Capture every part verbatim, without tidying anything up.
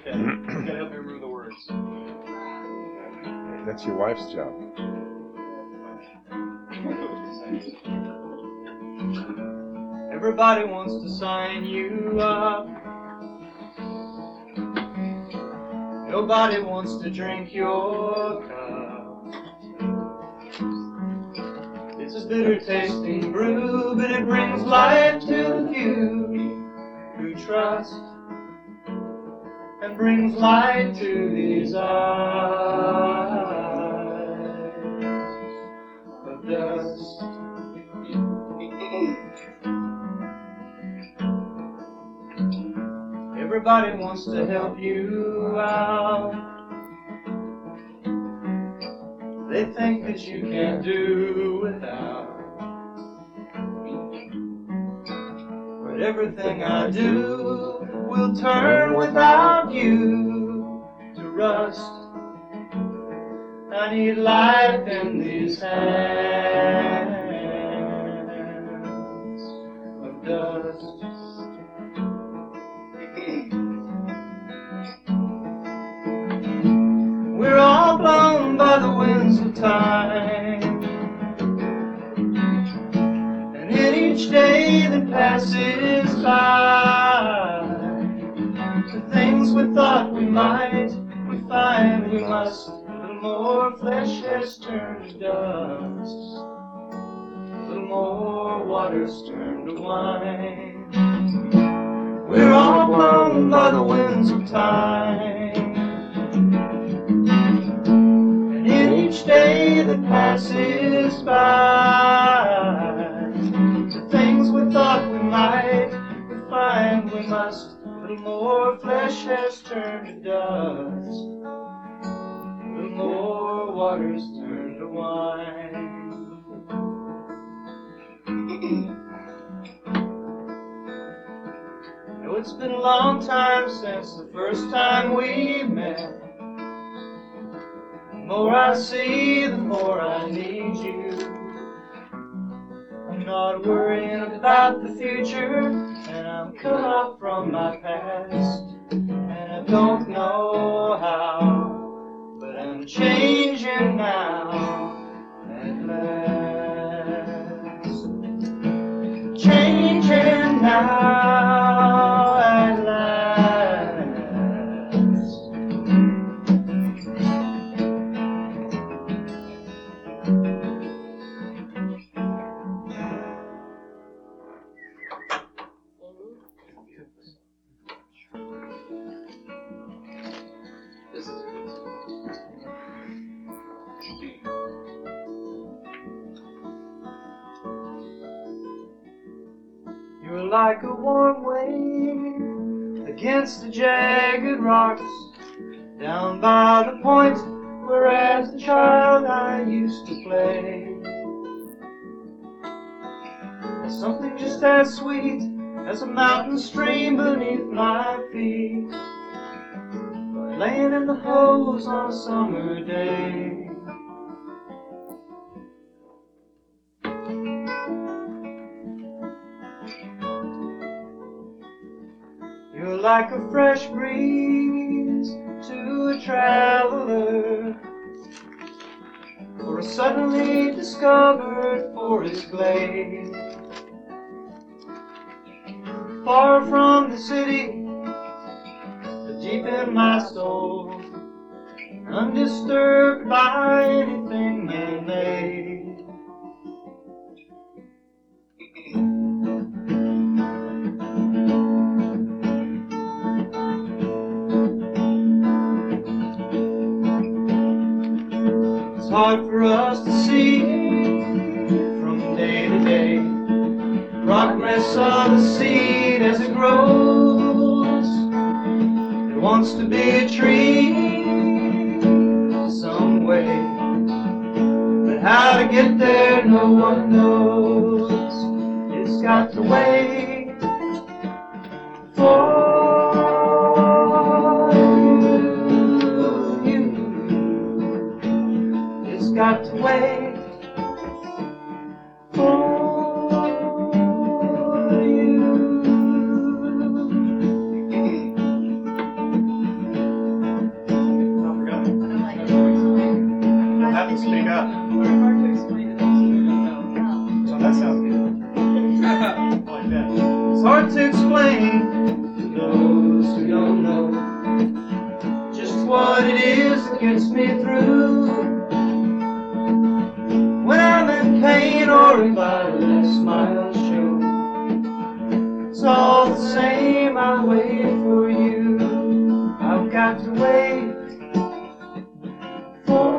Okay, you gotta help me remember the words. That's your wife's job. Everybody wants to sign you up. Nobody wants to drink your cup. It's a bitter tasting brew, but it brings life to the few who trust, and brings light to these eyes of dust. Everybody wants to help you out. They think that you can't do without. But everything I do will turn without you to rust. I need life in these hands of dust. We're all blown by the winds of time, and in each day that passes by, the things we thought we might, we find we must. A little more flesh has turned to dust, a little more water's turned to wine. We're all blown by the winds of time, and in each day that passes by, the things we thought we might, we find we must. A little more flesh has turned to dust, a little more water's turned to wine. Know it's been a long time since the first time we met. The more I see, the more I need you. I'm not worrying about the future, and I'm cut off from my past. And I don't know how, but I'm changing now at last. Changing now at last. This is good. You're like a warm wave against the jagged rocks down by the point where as a child I used to play. There's something just as sweet as a mountain stream beneath my feet, laying in the hose on a summer day. You're like a fresh breeze to a traveler, or a suddenly discovered forest glade. Far from the city, but deep in my soul, undisturbed by anything man-made. It's hard for us to see from day to day progress of the seed as it grows. It wants to be a tree some way, but how to get there no one knows. It's got to wait for you, you. It's got to wait for you. hard to explain to those who don't know just what it is that gets me through. When I'm in pain or if I let smiles show, it's all the same, I'll wait for you. I've got to wait for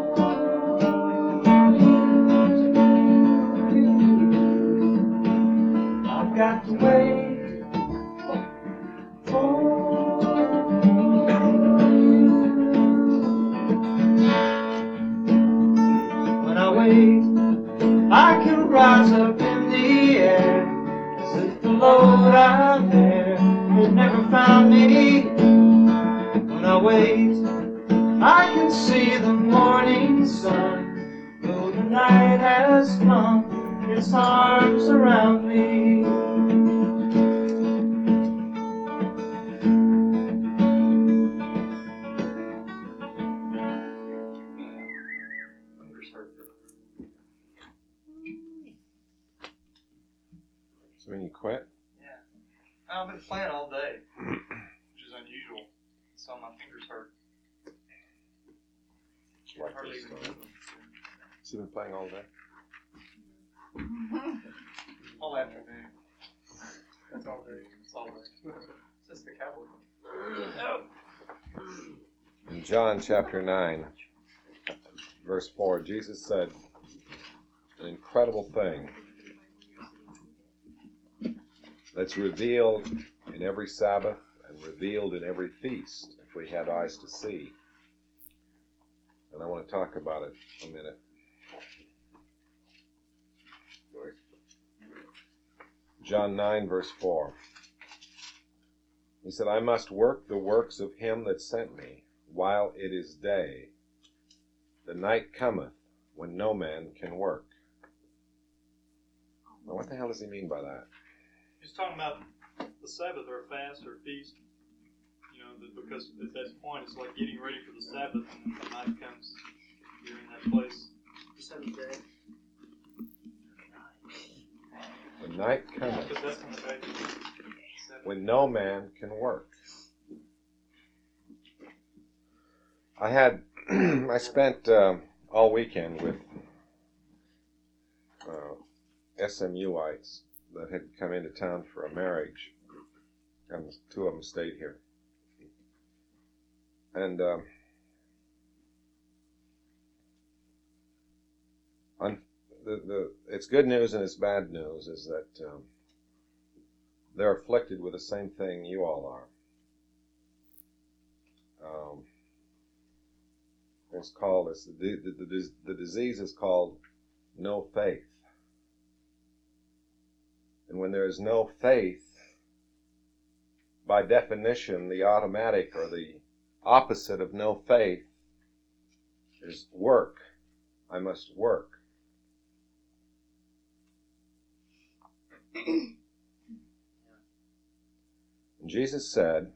you. I've got to wait for I can rise up in the air as if the load out there had never found me. When I wait, I can see the morning sun, though the night has come, its arms around me. When you quit? Yeah. I've been playing all day, which is unusual. So my fingers hurt. Like Hardly this, even uh, move them. So you've been playing all day? All afternoon. That's all day. It's all day. It's just the cowboy. In John chapter nine, verse four, Jesus said an incredible thing that's revealed in every Sabbath and revealed in every feast, if we had eyes to see. And I want to talk about it a minute. John nine, verse four. He said, I must work the works of him that sent me, while it is day. The night cometh, when no man can work. Now, what the hell does he mean by that? He's talking about the Sabbath or a fast or a feast. You know, that because at that point it's like getting ready for the Sabbath, and then the night comes, you're in that place. The seventh day. The night cometh, Because that's when the day is. when no man can work. I had, I spent uh, all weekend with uh, SMUites that had come into town for a marriage, and two of them stayed here. And um, on the, the it's good news and it's bad news is that um, they're afflicted with the same thing you all are. Um, it's called it's the, the, the, the disease is called no faith. And when there is no faith, by definition, the automatic or the opposite of no faith is work. I must work. And Jesus said,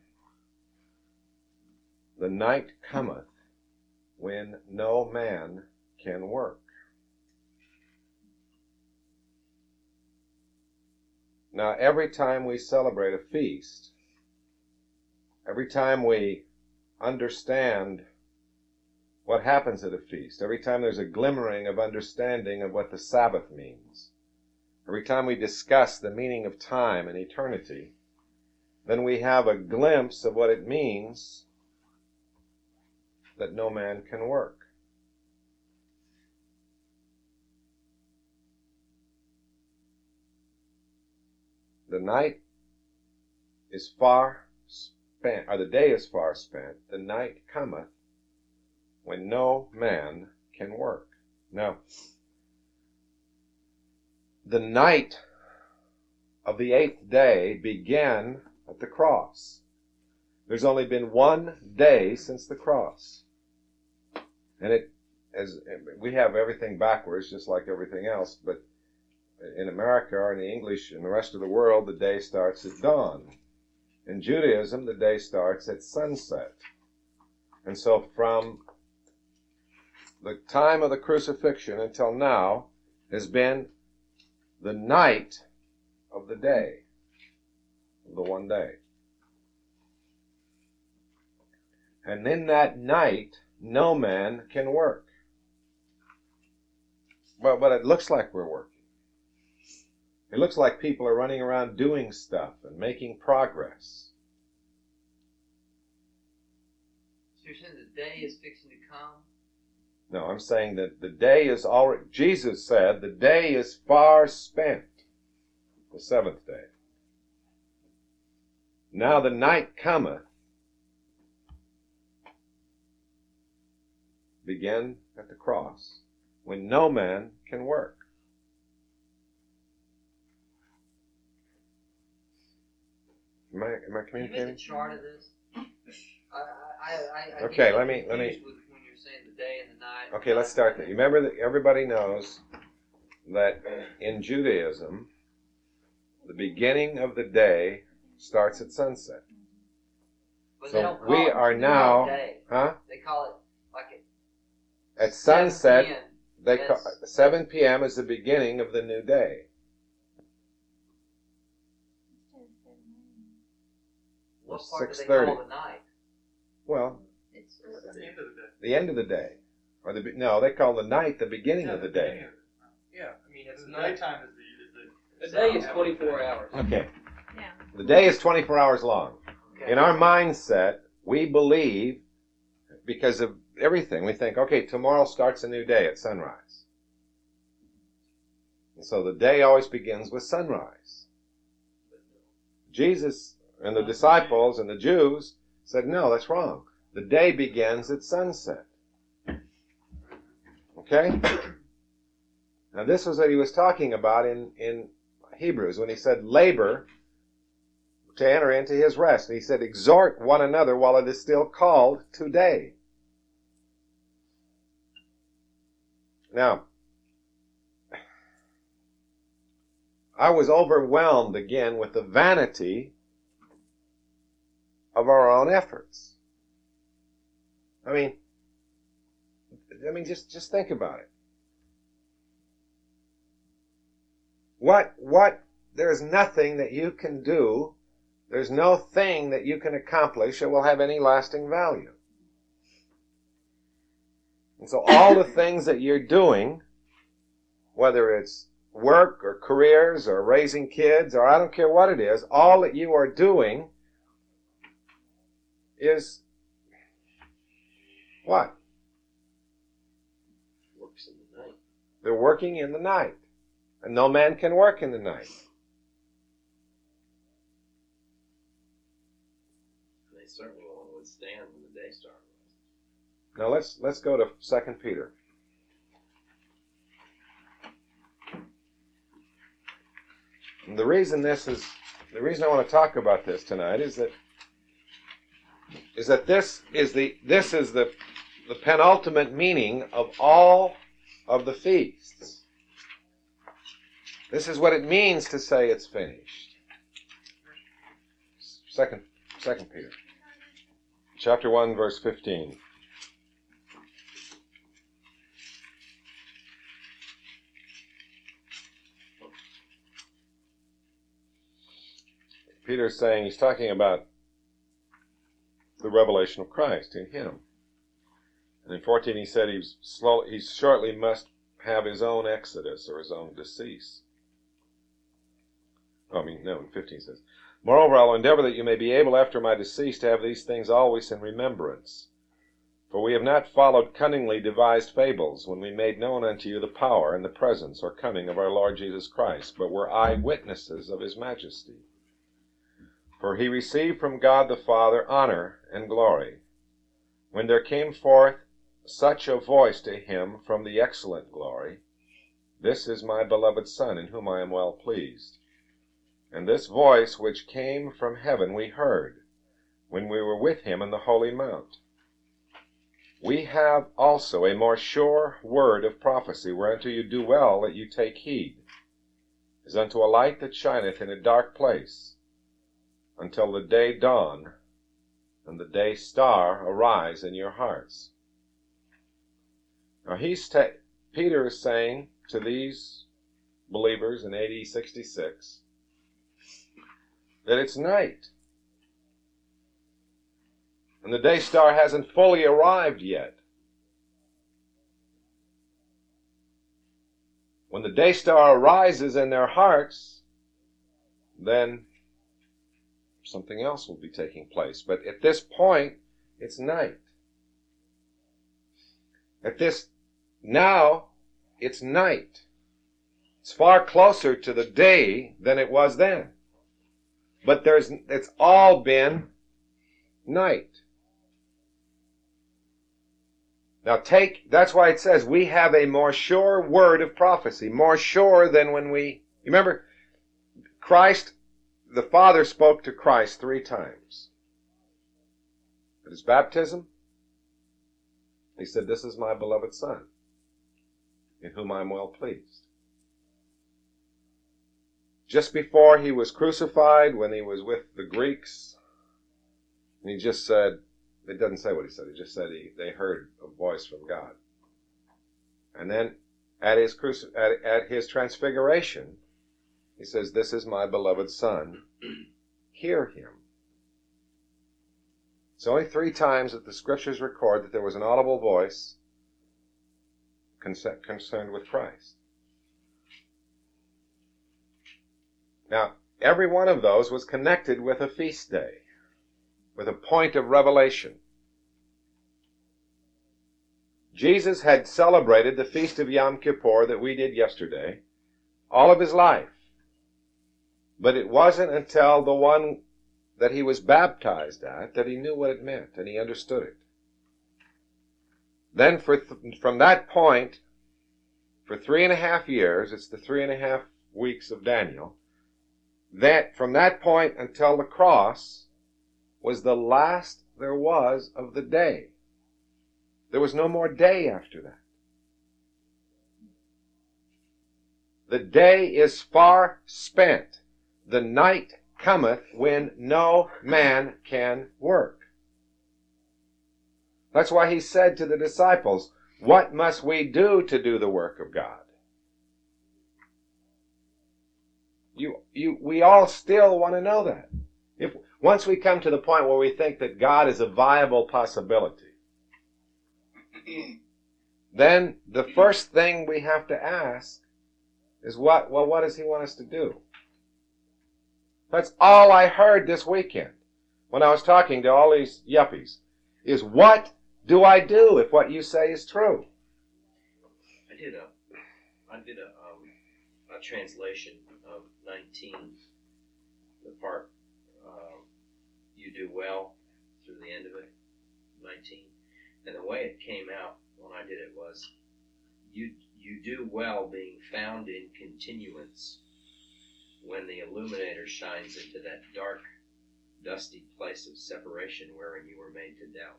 the night cometh when no man can work. Now, every time we celebrate a feast, every time we understand what happens at a feast, every time there's a glimmering of understanding of what the Sabbath means, every time we discuss the meaning of time and eternity, then we have a glimpse of what it means that no man can work. The night is far spent, or the day is far spent, the night cometh when no man can work. Now, the night of the eighth day began at the cross. There's only been one day since the cross. And it, as we have everything backwards, just like everything else, but in America or in the English and the rest of the world, the day starts at dawn. In Judaism, the day starts at sunset. And so from the time of the crucifixion until now has been the night of the day. the one day. And in that night, no man can work. Well, but it looks like we're working. It looks like people are running around doing stuff and making progress. So you're saying the day is fixing to come? No, I'm saying that the day is already, Jesus said, the day is far spent, the seventh day. Now the night cometh, begin at the cross, when no man can work. Am I, am I Can you communicating? make a chart of this? I, I, I, I Okay, get let me- let me- confused with when you're saying the day and the night. Okay, let's start there. You remember that everybody knows that in Judaism, the beginning of the day starts at sunset. But So they don't call we it are the now, day. huh? They call it like it. At sunset, seven p m they Yes. call, seven p.m. is the beginning of the new day. What part do they six thirty. call the night? Well, It's, That's the end of the day. the end of the day, or the be- no, they call the night the beginning Yeah, of the the day. beginning of it. Yeah, I mean, it's The not. daytime is the, is the. The day is twenty-four hours. Okay, Yeah. the day is twenty-four hours long. okay. In our mindset, we believe, because of everything, we think, okay, tomorrow starts a new day at sunrise. And so the day always begins with sunrise. Jesus and the disciples and the Jews said, no, that's wrong. The day begins at sunset. Okay? Now this was what he was talking about in, in Hebrews when he said labor to enter into his rest. And he said, exhort one another while it is still called today. Now, I was overwhelmed again with the vanity of our own efforts. I mean, I mean, just, just think about it. What, what, there's nothing that you can do, there's no thing that you can accomplish that will have any lasting value. And so all the things that you're doing, whether it's work or careers or raising kids or I don't care what it is, all that you are doing is what? Works in the night. They're working in the night. And no man can work in the night. They certainly won't withstand when the day starts. Now let's let's go to Second Peter. And the reason this is the reason I want to talk about this tonight is that is that this is the this is the the penultimate meaning of all of the feasts. This is what it means to say it's finished. Second Second Peter, chapter one, verse fifteen. Peter's saying, he's talking about the revelation of Christ in him. And in fourteen he said he's slow, he shortly must have his own exodus or his own decease. Oh, I mean, no, in fifteen it says, moreover, I'll endeavor that you may be able after my decease to have these things always in remembrance. For we have not followed cunningly devised fables when we made known unto you the power and the presence or coming of our Lord Jesus Christ, but were eyewitnesses of his majesty. For he received from God the Father honor and glory, when there came forth such a voice to him from the excellent glory, This is my beloved Son, in whom I am well pleased. And this voice which came from heaven we heard, when we were with him in the holy mount. We have also a more sure word of prophecy, whereunto you do well that you take heed, as unto a light that shineth in a dark place, until the day dawn and the day star arise in your hearts. Now he's ta- Peter is saying to these believers in A D sixty-six that it's night. And the day star hasn't fully arrived yet. When the day star arises in their hearts, then something else will be taking place. But at this point, it's night. At this, now, it's night. It's far closer to the day than it was then. But there's, it's all been night. Now take, that's why it says we have a more sure word of prophecy, more sure than when we, you remember, Christ, the Father spoke to Christ three times. At his baptism, he said, "This is my beloved Son, in whom I am well pleased." Just before he was crucified, when he was with the Greeks, and he just said, it doesn't say what he said, he just said he, they heard a voice from God. And then at his, cruci- at, at his transfiguration, he says, "This is my beloved Son, hear him." It's only three times that the Scriptures record that there was an audible voice concerned with Christ. Now, every one of those was connected with a feast day, with a point of revelation. Jesus had celebrated the feast of Yom Kippur that we did yesterday all of his life. But it wasn't until the one that he was baptized at that he knew what it meant and he understood it. Then for th- from that point, for three and a half years, it's the three and a half weeks of Daniel, that from that point until the cross was the last there was of the day. There was no more day after that. The day is far spent. The night cometh when no man can work. That's why he said to the disciples, "What must we do to do the work of God?" You, you, we all still want to know that. If once we come to the point where we think that God is a viable possibility, then the first thing we have to ask is what, well, what does he want us to do? That's all I heard this weekend when I was talking to all these yuppies, is what do I do if what you say is true? I did a, I did a, um, a translation of nineteen, the part, uh, you do well through the end of it, nineteen. And the way it came out when I did it was, you you do well being found in continuance when the illuminator shines into that dark, dusty place of separation wherein you were made to doubt.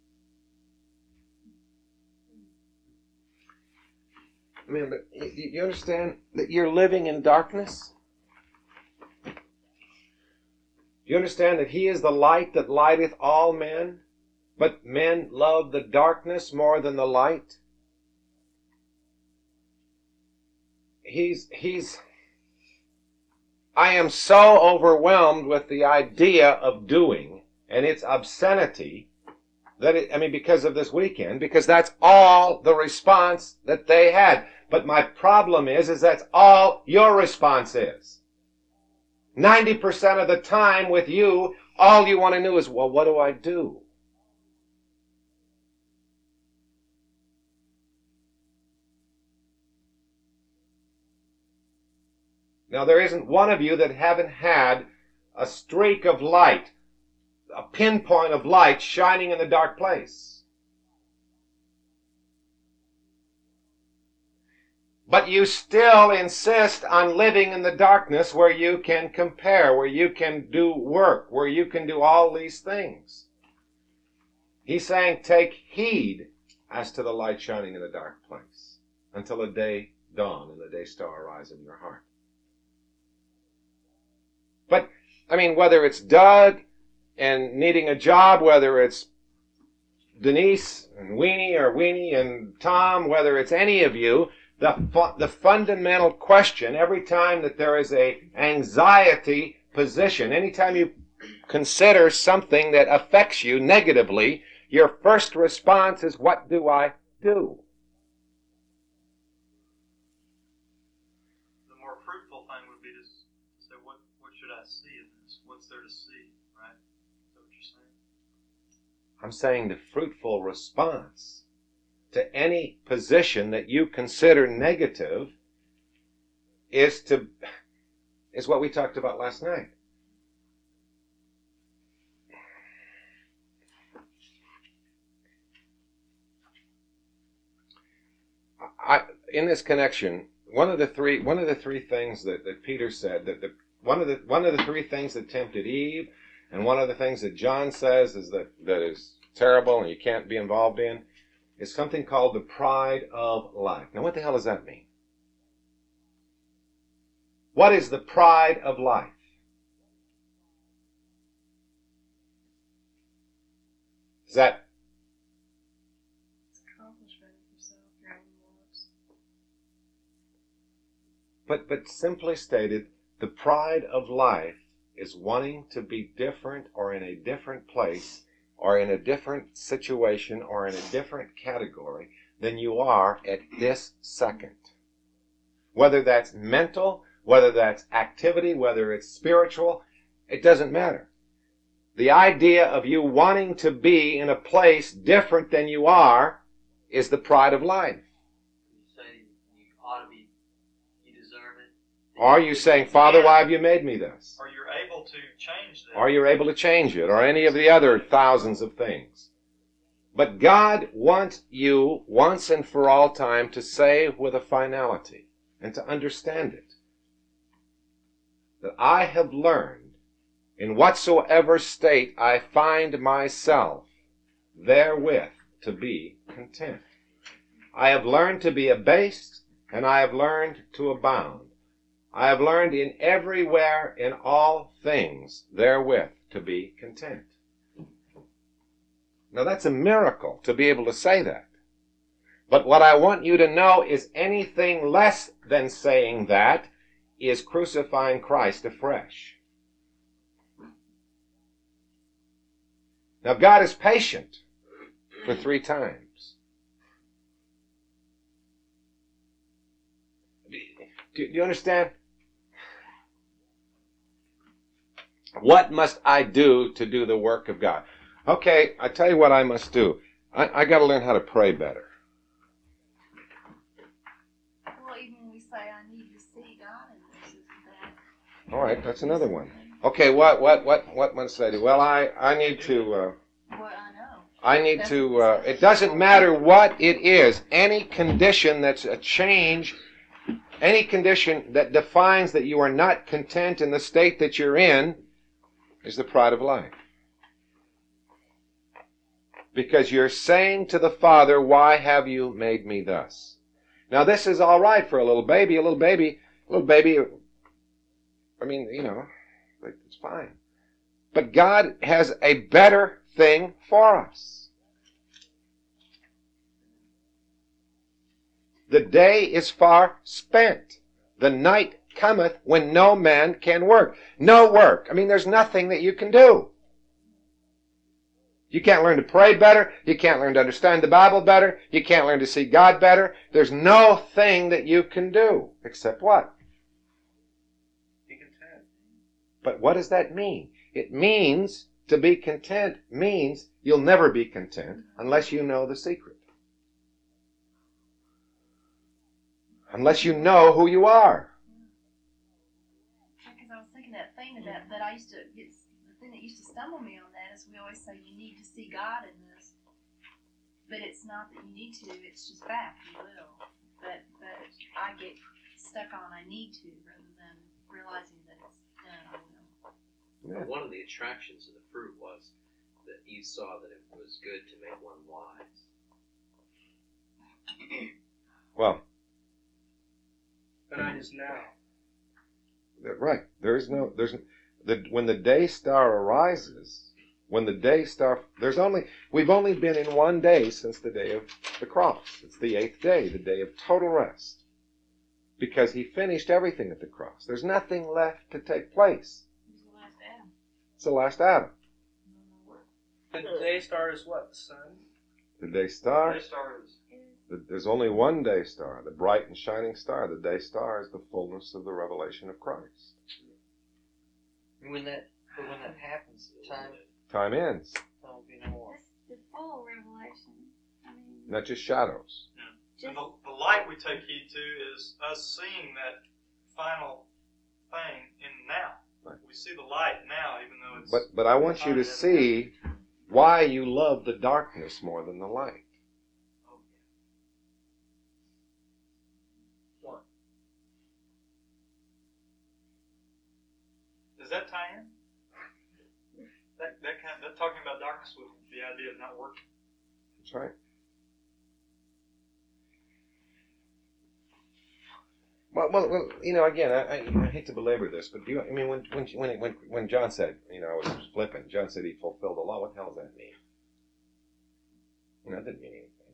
I mean, but you you understand that you're living in darkness? Do you understand that he is the light that lighteth all men? But men love the darkness more than the light. He's, he's, I am so overwhelmed with the idea of doing and its obscenity that it, I mean, because of this weekend, because that's all the response that they had. But my problem is, is that's all your response is. ninety percent of the time with you, all you want to know is, well, what do I do? Now, there isn't one of you that haven't had a streak of light, a pinpoint of light shining in the dark place. But you still insist on living in the darkness where you can compare, where you can do work, where you can do all these things. He's saying, take heed as to the light shining in the dark place until the day dawn and the day star arise in your heart. But, I mean, whether it's Doug and needing a job, whether it's Denise and Weenie or Weenie and Tom, whether it's any of you, the fu- the fundamental question every time that there is a anxiety position, anytime you consider something that affects you negatively, your first response is, what do I do? The more fruitful thing would be to s- to say, what, what should I see in this? What's there to see, right? Is that what you're saying? I'm saying the fruitful response to any position that you consider negative is to is what we talked about last night. I, in this connection, one of the three one of the three things that, that Peter said, that the one of the one of the three things that tempted Eve, and one of the things that John says is that, that is terrible and you can't be involved in, is something called the pride of life. Now, what the hell does that mean? What is the pride of life? Is that Accomplishment of yourself, your own works. But, but simply stated, the pride of life is wanting to be different or in a different place or in a different situation or in a different category than you are at this second. Whether that's mental, whether that's activity, whether it's spiritual, it doesn't matter. The idea of you wanting to be in a place different than you are is the pride of life. You say you ought to be, you deserve it. Or are you saying, Father, why have you made me this? Or you're able to change that. Or you're able to change it, or any of the other thousands of things. But God wants you, once and for all time, to say with a finality and to understand it, that I have learned, in whatsoever state I find myself, therewith to be content. I have learned to be abased, and I have learned to abound. I have learned in everywhere, in all things, therewith to be content. Now that's a miracle to be able to say that. But what I want you to know is anything less than saying that is crucifying Christ afresh. Now God is patient for three times. Do, do you understand? What must I do to do the work of God? Okay, I tell you what I must do. I, I got to learn how to pray better. Well, even when we say I need to see God in this, isn't that? All right, that's another one. Okay, what what what what must I do? Well, I I need to. Uh, Well, I know. I need to. Uh, it doesn't matter what it is. Any condition that's a change, any condition that defines that you are not content in the state that you're in, is the pride of life. Because you're saying to the Father, why have you made me thus? Now this is all right for a little baby. A little baby, a little baby, I mean, you know, it's fine. But God has a better thing for us. The day is far spent. The night cometh when no man can work. No work. I mean, there's nothing that you can do. You can't learn to pray better. You can't learn to understand the Bible better. You can't learn to see God better. There's no thing that you can do. Except what? Be content. But what does that mean? It means to be content means you'll never be content unless you know the secret. Unless you know who you are. Because I was thinking that thing that, that I used to get, the thing that used to stumble me on that is we always say you need to see God in this. But it's not that you need to, it's just fact, you will. But, but I get stuck on I need to rather than realizing that it's done, I will. Yeah. One of the attractions of the fruit was that Eve saw that it was good to make one wise. Well, But I just now. right. There is no. There's the when the day star arises. When the day star. There's only. We've only been in one day since the day of the cross. It's the eighth day, the day of total rest, because He finished everything at the cross. There's nothing left to take place. There's a It's the last Adam. The day star is what? The sun? The day star. Day star is The- There's only one day star, the bright and shining star. The day star is the fullness of the revelation of Christ. And when that, but when that happens, time Time ends, will be no more. That's the full revelation. I mean, not just shadows. just and the, the light we take heed to is us seeing that final thing in now. Right. We see the light now, even though it's. But but I want you to see why you love the darkness more than the light. Does that tie in? That that kind that talking about darkness with the idea of not working. That's right. Well, well, well you know, again, I, I, I hate to belabor this, but do you, I mean, when when when when when John said, you know, I was flippant. John said he fulfilled the law. What the hell does that mean? You know, it didn't mean anything.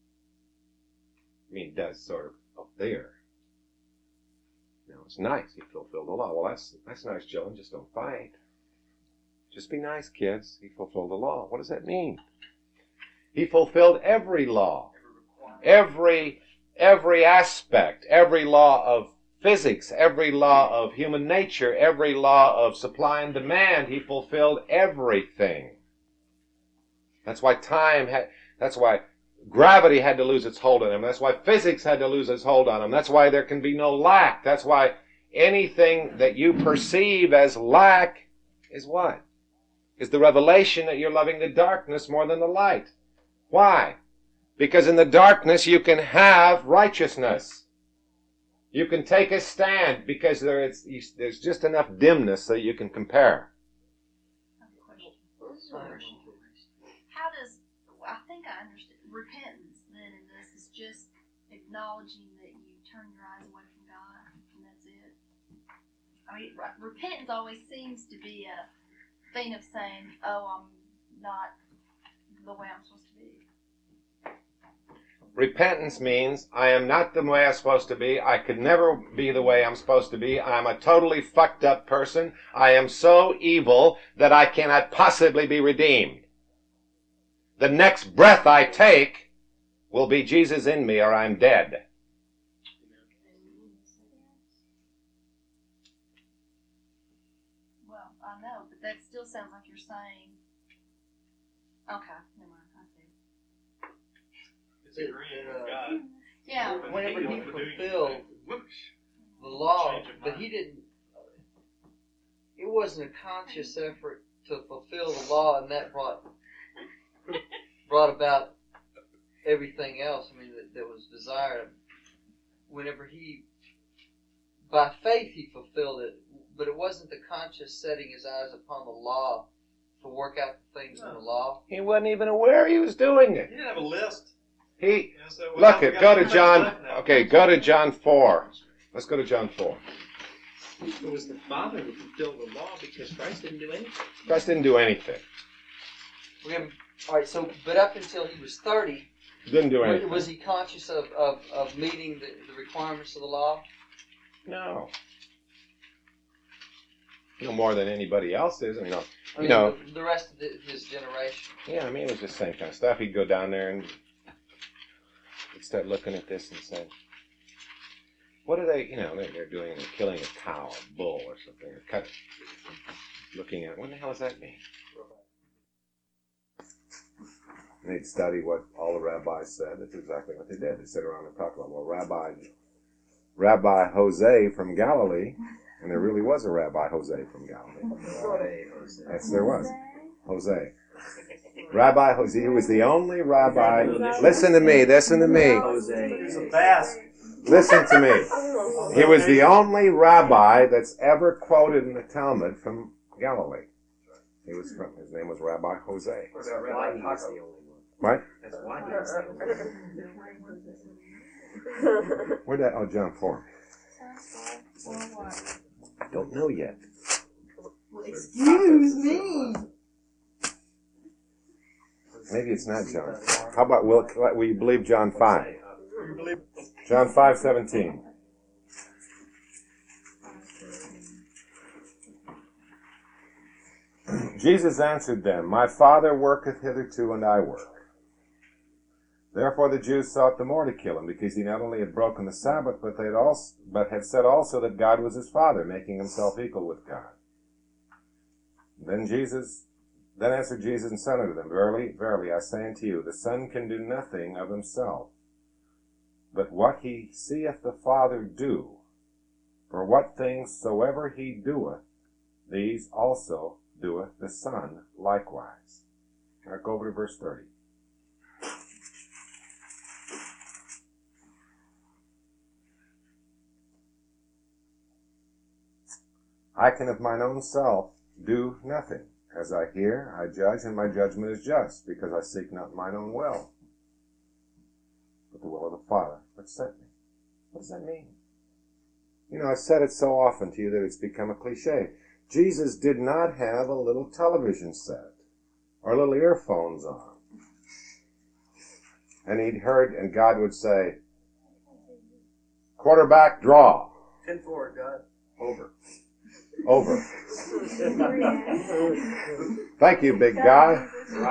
I mean, it does sort of up there. You know, it's nice. He fulfilled the law. Well, that's that's nice, Joe. Just don't fight. Just be nice, kids. He fulfilled the law. What does that mean? He fulfilled every law, every every aspect, every law of physics, every law of human nature, every law of supply and demand. He fulfilled everything. That's why time had. That's why gravity had to lose its hold on him. That's why physics had to lose its hold on him. That's why there can be no lack. That's why anything that you perceive as lack is what? Is the revelation that you're loving the darkness more than the light. Why? Because in the darkness you can have righteousness. You can take a stand because there is, there's just enough dimness so you can compare. I have a question. How does, I think I understand, repentance then in this is just acknowledging that you turn your eyes away from God and that's it? I mean, re- repentance always seems to be a thing of saying, oh, I'm not the way I'm supposed to be. Repentance means I am not the way I'm supposed to be. I could never be the way I'm supposed to be. I'm a totally fucked up person. I am so evil that I cannot possibly be redeemed. The next breath I take will be Jesus in me or I'm dead. Well, I know, but that still sounds like you're saying, okay, never mind, I see. It's agreeing with God. Yeah. Whenever he But doing fulfilled it, whoosh, the law, change of but mind. he didn't, it wasn't a conscious effort to fulfill the law, and that brought brought about everything else, I mean, that, that was desired. Whenever he, by faith he fulfilled it, but it wasn't the conscious setting his eyes upon the law to work out the things in the law. He wasn't even aware he was doing it. He didn't have a list. He, You know, so, well, look we it, got go to too much John, left now. okay, go to John four. Let's go to John four. It was the Father who fulfilled the law because Christ didn't do anything. Christ didn't do anything. We have, all right, so, but up until he was thirty, Didn't do was, anything. was he conscious of, of, of meeting the, the requirements of the law? No. No more than anybody else is. I mean, no. I You mean, know. the, the rest of the, his generation. Yeah, I mean, it was just the same kind of stuff. He'd go down there and he'd start looking at this and say, what are they, you know, they're, they're doing, they're killing a cow, a bull or something. They're cut, looking at, what the hell does that mean? And they'd study what all the rabbis said. That's exactly what they did. They sit around and talk about, well, Rabbi, Rabbi Jose from Galilee, and there really was a Rabbi Jose from Galilee. Yes, there was. Jose. Rabbi Jose, he was the only rabbi. Listen to me, listen to me. He's a bass. Listen to me. He was the only rabbi that's ever quoted in the Talmud from Galilee. He was from, his name was Rabbi Jose. That's why he's the only one. Right? That's why he's the only one. Where'd that, oh, John four. I don't know yet. excuse me. Maybe it's not John. How about, will, will you believe John five? John five seventeen. Jesus answered them, My Father worketh hitherto, and I work. Therefore the Jews sought the more to kill him, because he not only had broken the Sabbath, but they had also, but had said also that God was his Father, making himself equal with God. Then Jesus, then answered Jesus and said unto them, Verily, verily, I say unto you, the Son can do nothing of himself, but what he seeth the Father do. For what things soever he doeth, these also doeth the Son likewise. Now go over to verse thirty. I can of mine own self do nothing. As I hear, I judge, and my judgment is just, because I seek not mine own will, but the will of the Father which sent me. What does that mean? You know, I've said it so often to you that it's become a cliche. Jesus did not have a little television set or little earphones on. And he'd heard, and God would say, quarterback draw. ten four, God. Over. Over. Thank you, big guy.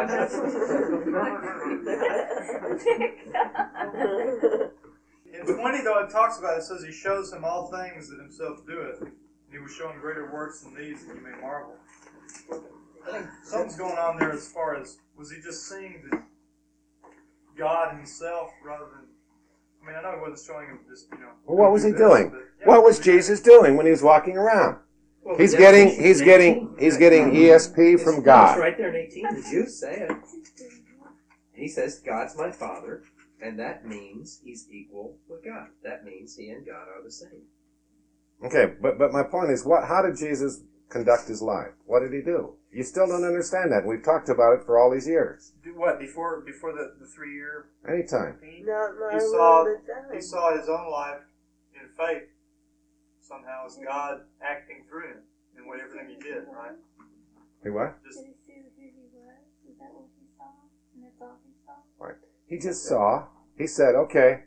In twenty, though, it talks about, it says he shows him all things that himself doeth. And he was showing greater works than these, that you may marvel. I think something's going on there as far as, was he just seeing that God himself rather than, I mean, I know he wasn't showing him just, you know. Well, what was he this, doing? but, yeah, What was Jesus doing when he was walking around? Well, He's the getting, definition he's is getting, eighteen. he's getting E S P It's- from It's God. right there in eighteen. The Jews say it. He says, God's my Father, and that means he's equal with God. That means he and God are the same. Okay, but but my point is, what? How did Jesus conduct his life? What did he do? You still don't understand that. We've talked about it for all these years. Do what, before before the, the three year Anytime. Not my he saw will, but thine. he saw his own life in faith somehow as God acting through him in what everything he did, right? He what? Just Did he see who he was? Is that what he saw? And that's all he saw? Right. He just saw. He said, okay.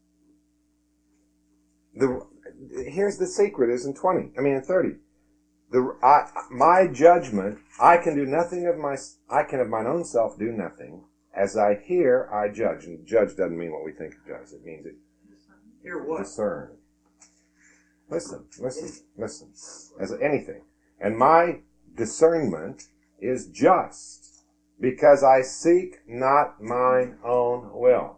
The here's the secret. Is in twenty. I mean in thirty. The I, my judgment. I can do nothing of my. I can of mine own self do nothing. As I hear, I judge. And judge doesn't mean what we think it does. It means it. Hear what? Discern. Listen, listen, listen. As anything. And my discernment is just, because I seek not mine own will.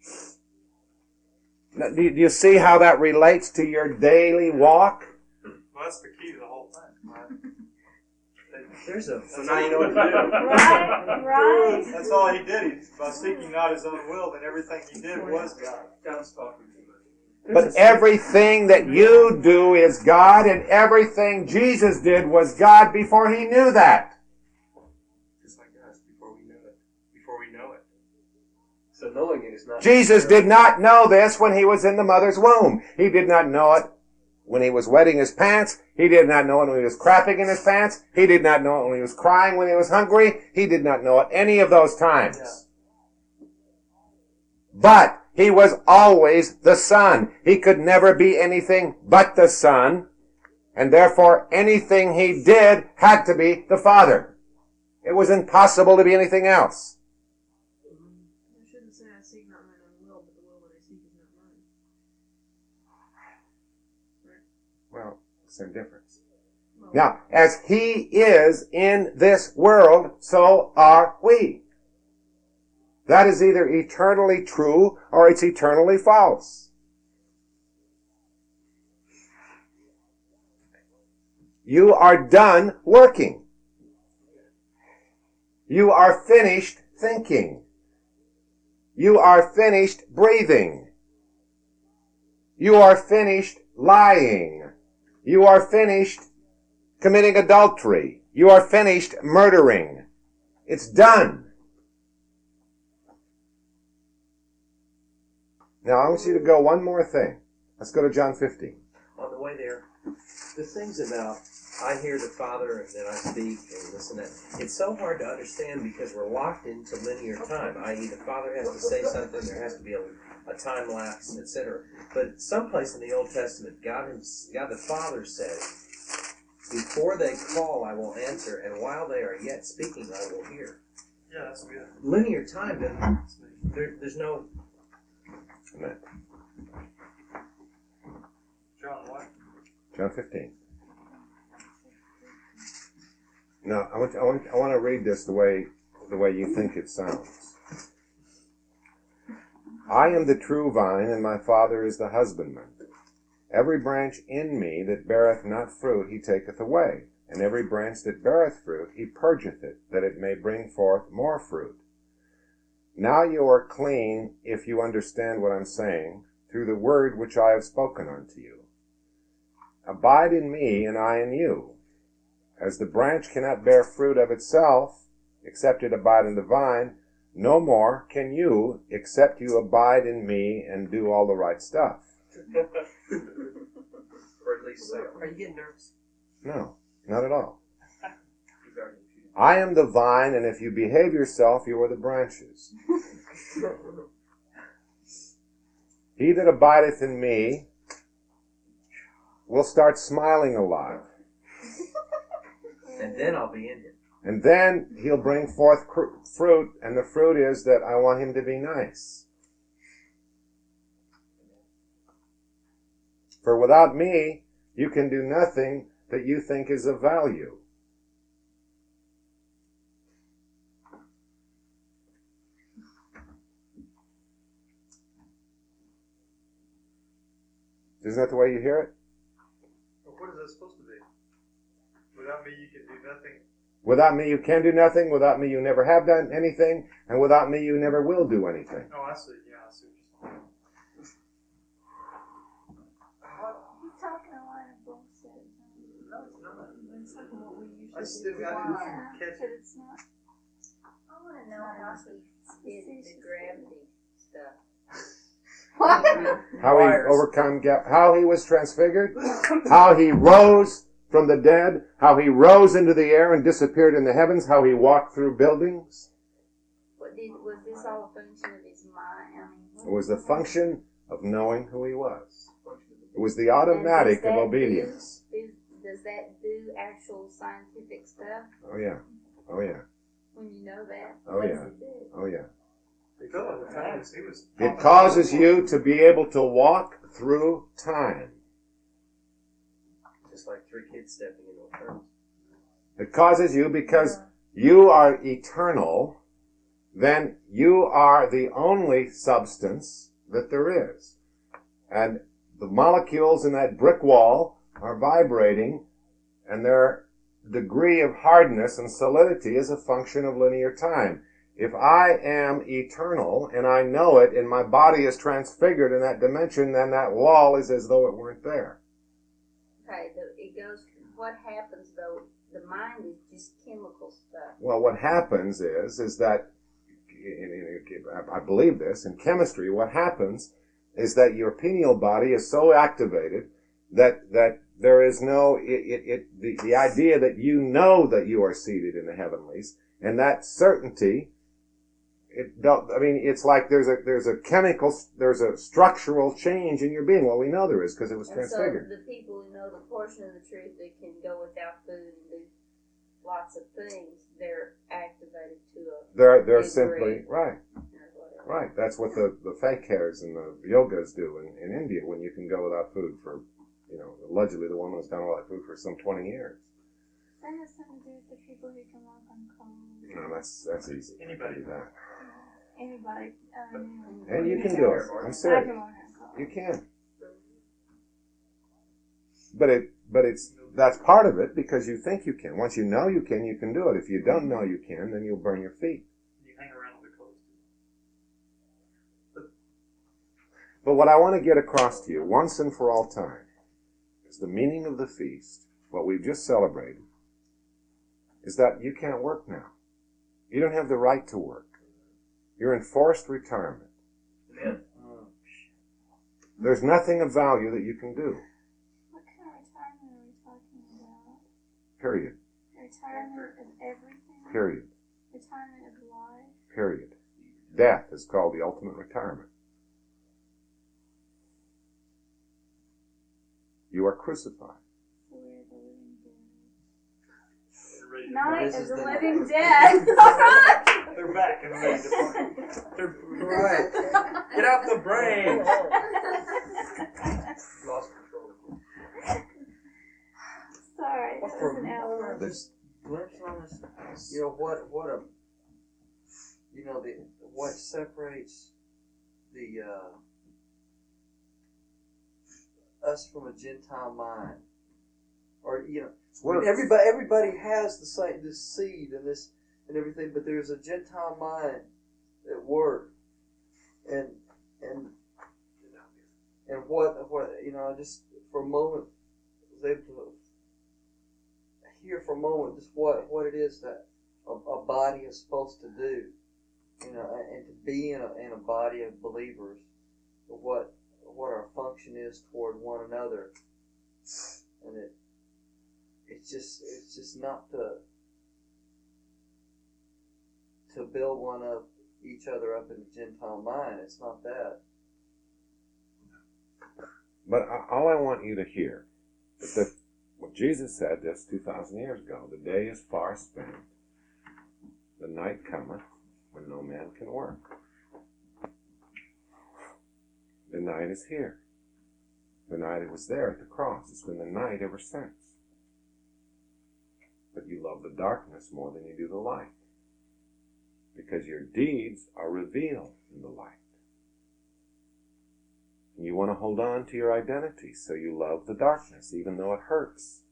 Now, do you, do you see how that relates to your daily walk? well, that's the key to the whole thing, right? There's a. So now you know what to do. Right, right. That's all he did. He, by seeking not his own will, then everything he did was God. God's talking to me. But everything that you do is God, and everything Jesus did was God before he knew that. Just like us, before we know it. Before we know it. So knowing it is not. Jesus did not know this when he was in the mother's womb. He did not know it when he was wetting his pants. He did not know it when he was crapping in his pants. He did not know it when he was crying, when he was hungry. He did not know it any of those times. Yeah. But he was always the Son. He could never be anything but the Son. And therefore, anything he did had to be the Father. It was impossible to be anything else. I shouldn't say I seek not mine own will, but the will that I seek is not mine. Well, same difference. Well, Now, as he is in this world, so are we. That is either eternally true or it's eternally false. You are done working. You are finished thinking. You are finished breathing. You are finished lying. You are finished committing adultery. You are finished murdering. It's done. Now, I want you to go one more thing. Let's go to John fifteen. On the way there, the things about I hear the Father and then I speak and this and that, it's so hard to understand because we're locked into linear time, that is the Father has to say something, there has to be a, a time lapse, et cetera. But someplace in the Old Testament, God, God the Father said, Before they call, I will answer, and while they are yet speaking, I will hear. Yeah, that's good. Linear time doesn't. There, there's no. John, what? John fifteen. No, I want, I want, I want to read this the way, the way you think it sounds. I am the true vine, and my Father is the husbandman. Every branch in me that beareth not fruit, he taketh away. And every branch that beareth fruit, he purgeth it, that it may bring forth more fruit. Now you are clean, if you understand what I'm saying, through the word which I have spoken unto you. Abide in me, and I in you. As the branch cannot bear fruit of itself, except it abide in the vine, no more can you, except you abide in me and do all the right stuff. Or at least say, are you getting nervous? No, not at all. I am the vine, and if you behave yourself, you are the branches. He that abideth in me will start smiling a lot. And then I'll be in him. And then he'll bring forth cr- fruit, and the fruit is that I want him to be nice. For without me, you can do nothing that you think is of value. Isn't that the way you hear it? Well, what is that supposed to be? Without me, you can do nothing. Without me, you can do nothing. Without me, you never have done anything. And without me, you never will do anything. Oh, I see. Yeah, I see what you're saying. He's talking a lot of bullshit. No, it's not. It's like what we usually I still do. got Yeah, to catch but it. it's not. I want to know how he did the gravity stuff. How he overcome, ga- how he was transfigured, how he rose from the dead, how he rose into the air and disappeared in the heavens, how he walked through buildings. What did, was this all a function of his mind? I mean, It was the function of knowing who he was. It was the automatic of obedience. Do, does that do actual scientific stuff Oh yeah, oh yeah, when you know that? Oh, what yeah. does it do? oh yeah. Phil at the time, he was. It causes you to be able to walk through time. Just like three kids stepping into a furnace. It causes you because you are eternal, then you are the only substance that there is. And the molecules in that brick wall are vibrating, and their degree of hardness and solidity is a function of linear time. If I am eternal and I know it and my body is transfigured in that dimension, then that wall is as though it weren't there. Okay, the, it goes, what happens though, the mind is just chemical stuff. Well, what happens is, is that, I believe this, in chemistry, what happens is that your pineal body is so activated that, that there is no, it, it, it the, the idea that you know that you are seated in the heavenlies, and that certainty, it don't, I mean, it's like there's a, there's a chemical, there's a structural change in your being. Well, we know there is because it was And transfigured. so the people who know the portion of the truth that can go without food and do lots of things, they're activated to a They're, they're degree simply, right, or whatever. right. That's what the, the fake hairs and the yogas do in, in India when you can go without food for, you know, allegedly the woman has done without food for some twenty years. That has something to do with the people who can walk on cold. No, that's, that's easy. Anybody. I can do that. Anybody. Um, And you can do it. I'm I serious. can walk on cold. You can. But it, but it's, that's part of it because you think you can. Once you know you can, you can do it. If you don't know you can, then you'll burn your feet. You hang around with the clothes. But what I want to get across to you, once and for all time, is the meaning of the feast, what we've just celebrated, is that you can't work now. You don't have the right to work. You're in forced retirement. Amen. There's nothing of value that you can do. What kind of retirement are we talking about? Period. Retirement of everything? Period. Retirement of life? Period. Death is called the ultimate retirement. You are crucified. So we're the living dead. ready to Night This of is the the- Living Dead. Alright. They're back and ready to play. They're Right. Get out the brain. Lost control. Sorry, Well, that for was an hour. this glimpse on this, you know what? What a, you know, the what separates the uh, us from a Gentile mind, or you know, I mean, everybody everybody has the same this seed and this and everything, but there's a Gentile mind at work, and and and what what you know, I just for a moment was able to hear for a moment just what, what it is that a, a body is supposed to do, you know, and to be in a, in a body of believers, what what our function is toward one another, and it it's just it's just not to to build one up each other up in the Gentile mind. It's not that. But I- all I want you to hear is that what Jesus said this two thousand years ago, the day is far spent, the night cometh when no man can work. The night is here. The night it was there at the cross. It's been the night ever since. But you love the darkness more than you do the light, because your deeds are revealed in the light. And you want to hold on to your identity, so you love the darkness, even though it hurts.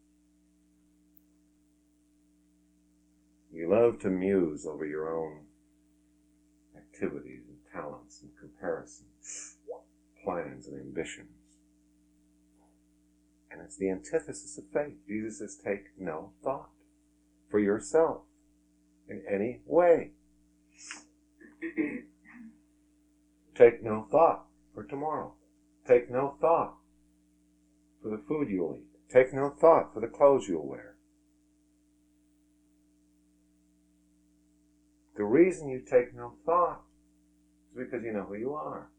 You love to muse over your own activities and talents and comparisons, plans and ambitions. And it's the antithesis of faith. Jesus says, take no thought for yourself in any way. Take no thought for tomorrow. Take no thought for the food you'll eat. Take no thought for the clothes you'll wear. The reason you take no thought is because you know who you are.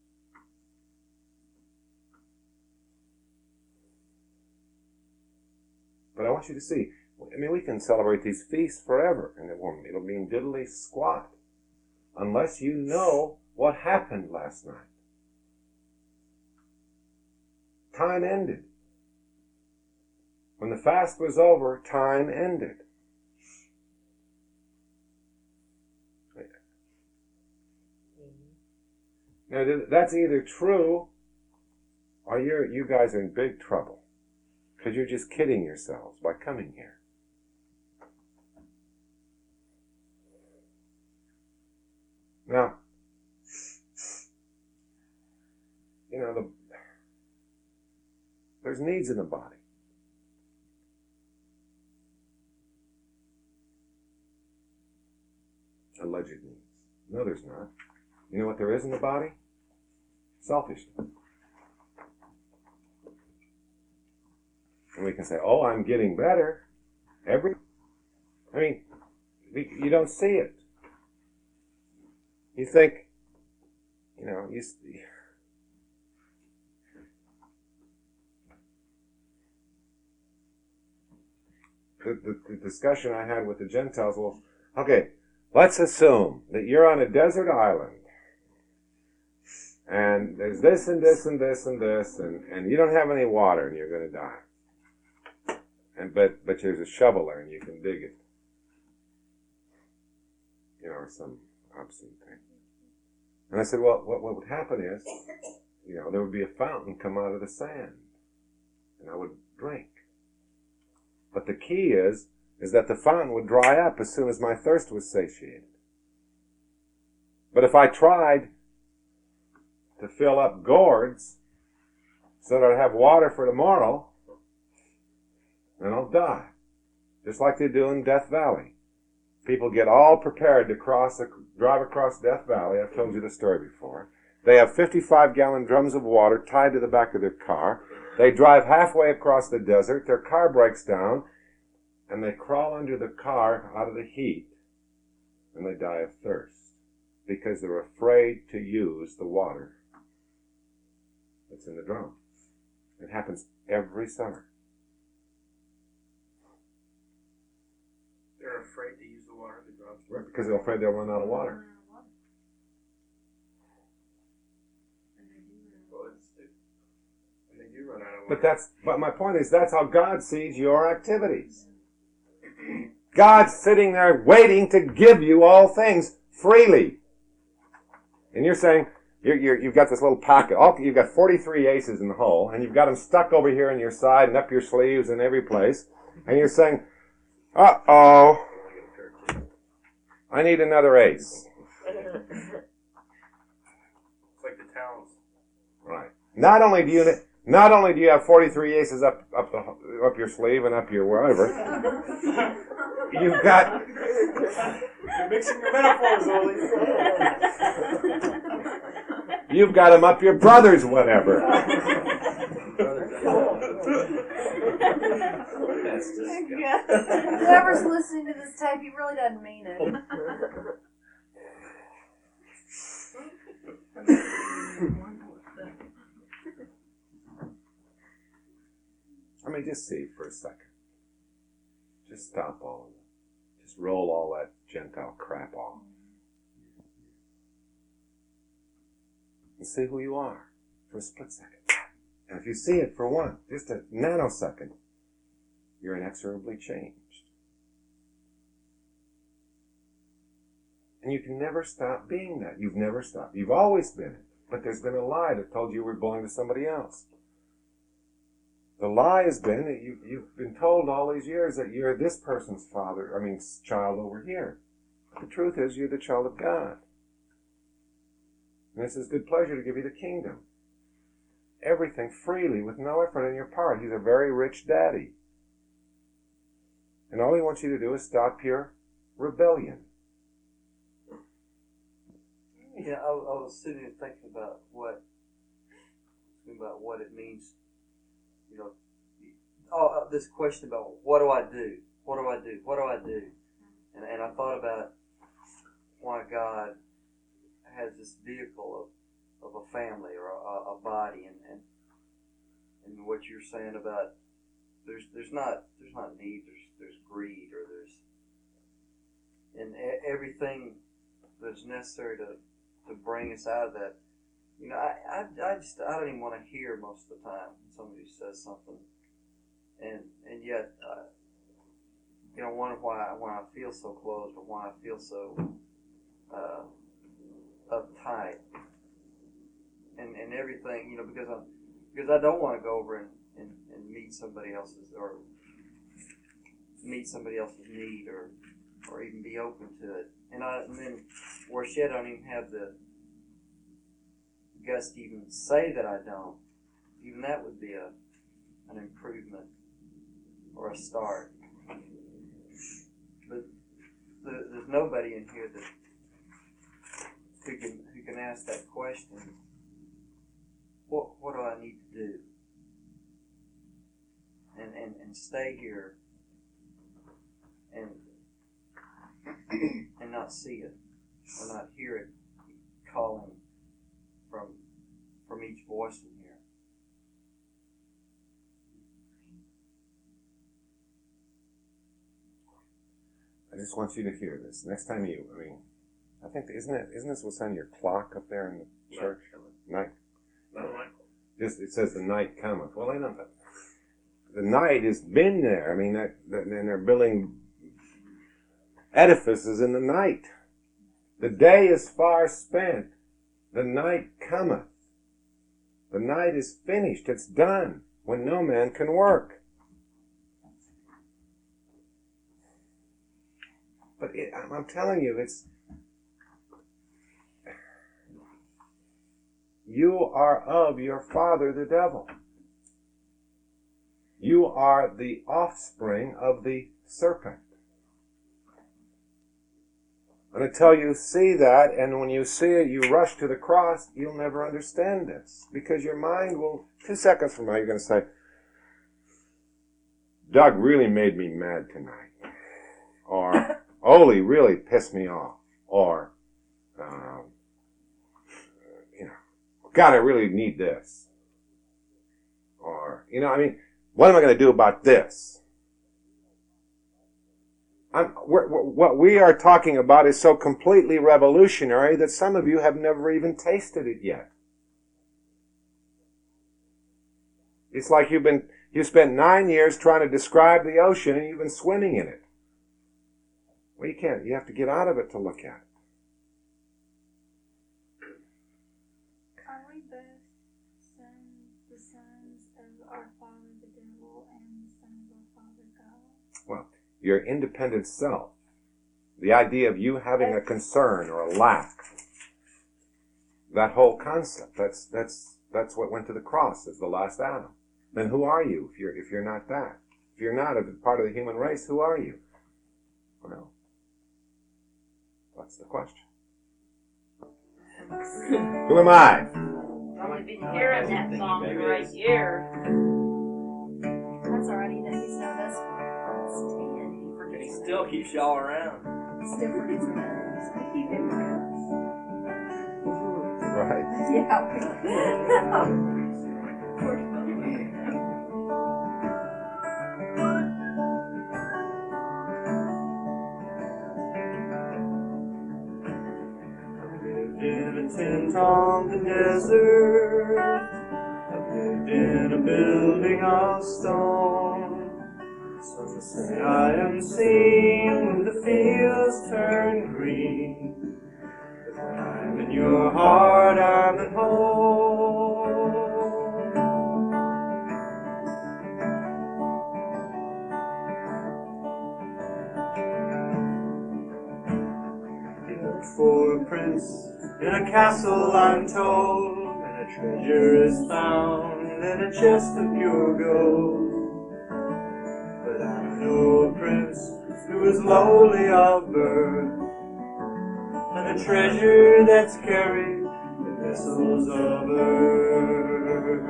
But I want you to see, I mean, we can celebrate these feasts forever, and it won't, it'll mean diddly squat, unless you know what happened last night. Time ended. When the fast was over, time ended. Now, that's either true or you're, you guys are in big trouble, because you're just kidding yourselves by coming here. Now, you know, the, there's needs in the body. Alleged needs. No, there's not. You know what there is in the body? Selfishness. And we can say, oh, I'm getting better. Every, I mean, you don't see it. You think, you know, you, the, the, the discussion I had with the Gentiles, well, okay, let's assume that you're on a desert island, and there's this and this and this and this, and, and you don't have any water, and you're going to die. And but but there's a shovel there, and you can dig it. You know, or some obscene thing. And I said, well, what, what would happen is, you know, there would be a fountain come out of the sand, and I would drink. But the key is, is that the fountain would dry up as soon as my thirst was satiated. But if I tried to fill up gourds so that I'd have water for tomorrow, then I'll die. Just like they do in Death Valley. People get all prepared to cross, a, drive across Death Valley. I've told you the story before. They have fifty-five gallon drums of water tied to the back of their car. They drive halfway across the desert. Their car breaks down, and they crawl under the car out of the heat, and they die of thirst because they're afraid to use the water that's in the drum. It happens every summer. water, they drop. Right, because they're afraid they'll run out of water. Well, it's, it, and they do run out of water. But that's, but my point is, that's how God sees your activities. God's sitting there waiting to give you all things freely. And you're saying, you're, you're, you've got this little packet, all, you've got forty-three aces in the hole, and you've got them stuck over here in your side and up your sleeves and every place, and you're saying, uh-oh, I need another ace. It's like the towels. Right. Not only do you not only do you have forty-three aces up up the up your sleeve and up your wherever, you've got You're mixing your metaphors, Oli. you've got them up your brother's whatever. That's just Whoever's listening to this tape, he really doesn't mean it. I mean, just see for a second. Just stop all of it. Just roll all that Gentile crap off. And see who you are for a split second. And if you see it for one, just a nanosecond, you're inexorably changed. And you can never stop being that. You've never stopped. You've always been it. But there's been a lie that told you you were belonging to somebody else. The lie has been that you, you've been told all these years that you're this person's father, I mean, child over here. But the truth is, you're the child of God. And it's His good pleasure to give you the kingdom. Everything freely with no effort on your part. He's a very rich daddy. And all He wants you to do is stop your rebellion. Yeah, I, I was sitting there thinking about what, about what it means. You know, oh, this question about what do I do? What do I do? What do I do? And and I thought about why God has this vehicle of, of a family or a, a body, and, and and what you're saying about there's there's not there's not need, there's there's greed, or there's and everything that's necessary to. to bring us out of that. You know, I, I, I just, I don't even want to hear most of the time when somebody says something. And and yet, uh, you know, wonder why, why I feel so closed, or why I feel so uh, uptight. And and everything, you know, because I because I don't want to go over and, and, and meet somebody else's, or meet somebody else's need, or or even be open to it. And, I, and then, worse yet, I don't even have the guts to even say that I don't. Even that would be a an improvement or a start. But the, there's nobody in here that who can who can ask that question. What what do I need to do? And and, and stay here and and not see it, or not hear it calling from from each voice in here. I just want you to hear this. Next time you, I mean, I think, isn't it, isn't this what's on your clock up there in the church? Night. Not like Just, it says the night cometh. Well, I know that. The night has been there. I mean, that, that and they're building edifices in the night. The day is far spent. The night cometh. The night is finished. It's done when no man can work. But it, I'm telling you, it's you are of your father, the devil. You are the offspring of the serpent. And until you see that, and when you see it, you rush to the cross, you'll never understand this. Because your mind will, two seconds from now, you're going to say, Doug really made me mad tonight. Or, Oli really pissed me off. Or, um, you know, God, I really need this. Or, you know, I mean, what am I going to do about this? I'm, we're, we're, what we are talking about is so completely revolutionary that some of you have never even tasted it yet. It's like you've been, you spent nine years trying to describe the ocean and you've been swimming in it. Well, you can't. You have to get out of it to look at it. Are we both sons, the sons of our father the devil and the sons of our father God? Well, your independent self, the idea of you having a concern or a lack, that whole concept, that's that's that's what went to the cross as the last Adam. Then who are you if you're if you're not that? If you're not a part of the human race, who are you? Well, that's the question. Who am I? I've been hearing that song right here. That's alright, he knows he's known us for almost ten. He And he forgets still keeps y'all around. He still forgets names. We keep him around. Right. Yeah. Poor fellow. In a tent on the desert, I've lived in a building of stone. Some say I am seen when the fields turn green. But when I'm in your heart, I'm at home. Look for a prince in a castle, I'm told, and a treasure is found in a chest of pure gold. But I know a prince who is lowly of birth, and a treasure that's carried in vessels of earth.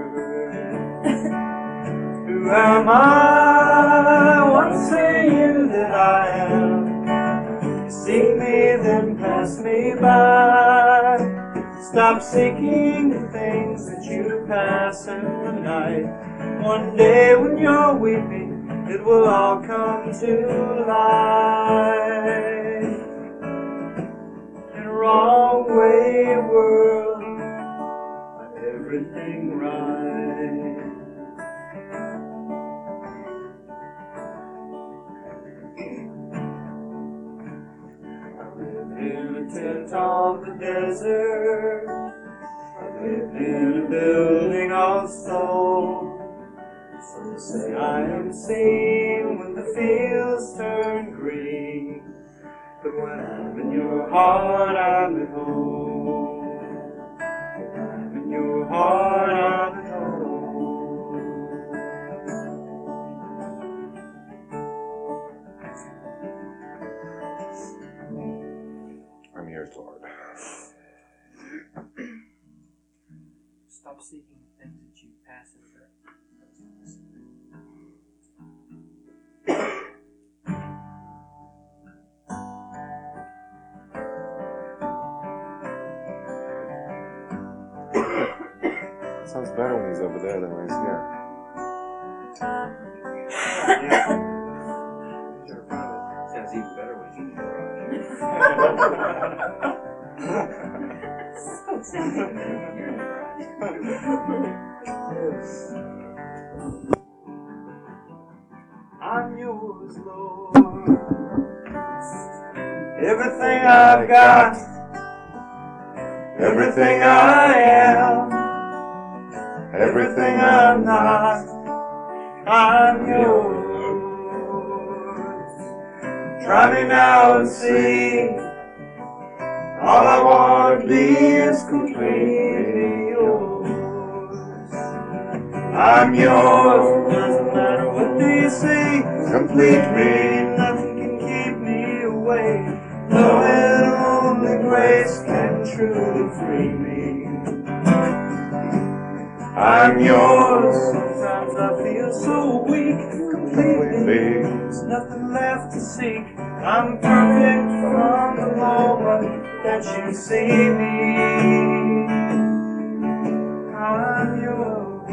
Who am I? What say you that I am? Seek me, then pass me by. Stop seeking the things that you pass in the night. One day when you're weeping, it will all come to light. In a wrong way world, not everything right. In a tent on the desert, I lived in a building of stone. Some say I am seen when the fields turn green, but when I'm in your heart, I'm at home. When I'm in your heart, I'm at home. I'm yours, Lord. Stop seeking the things that you pass in the Sounds better when he's over there than when he's here. Sounds even better when you Sounds even better when you're in the I'm yours, Lord. Everything I've got, everything I am, everything I'm not, I'm yours. Try me now and see. All I want to be is completely yours. I'm yours. Doesn't matter what they say. Complete me. Nothing can keep me away. Knowing only grace can truly free me. I'm yours. Sometimes I feel so weak. Completely. There's nothing left to seek. I'm perfect from the moment that you see me. I'm yours.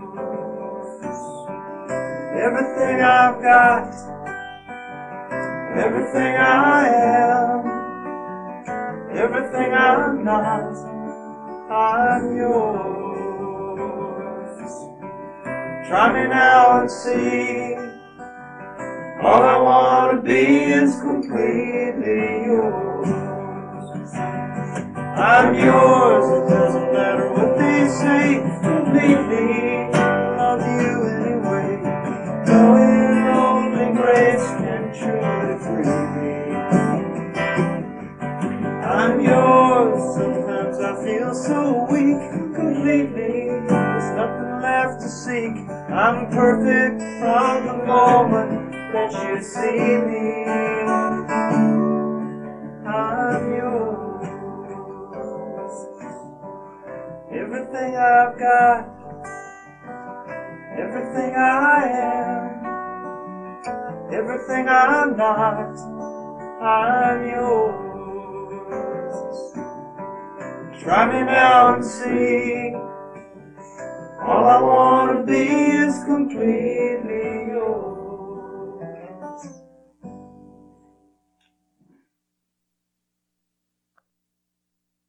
Everything I've got, everything I am, everything I'm not, I'm yours. Try me now and see, all I want to be is completely yours. I'm yours, it doesn't matter what they say, completely love you anyway. Knowing only grace can truly free me. I'm yours, sometimes I feel so weak, completely, there's nothing left to seek. I'm perfect from the moment that you see me. I'm yours, everything I've got, everything I am, everything I'm not, I'm yours. Try me now and see, all I want to be is completely